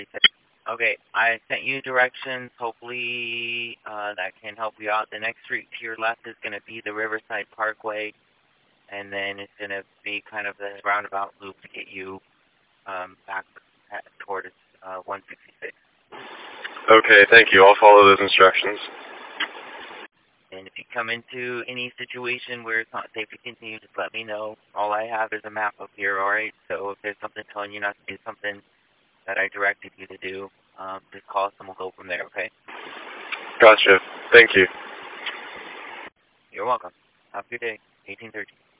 Okay, I sent you directions. Hopefully that can help you out. The next street to your left is going to be the Riverside Parkway, and then it's going to be kind of the roundabout loop to get you back towards 166. Okay, thank you. I'll follow those instructions. And if you come into any situation where it's not safe to continue, just let me know. All I have is a map up here, alright? So if there's something telling you not to do something that I directed you to do, just call us and we'll go from there, okay? Gotcha. Thank you. You're welcome. Have a good day. 1813.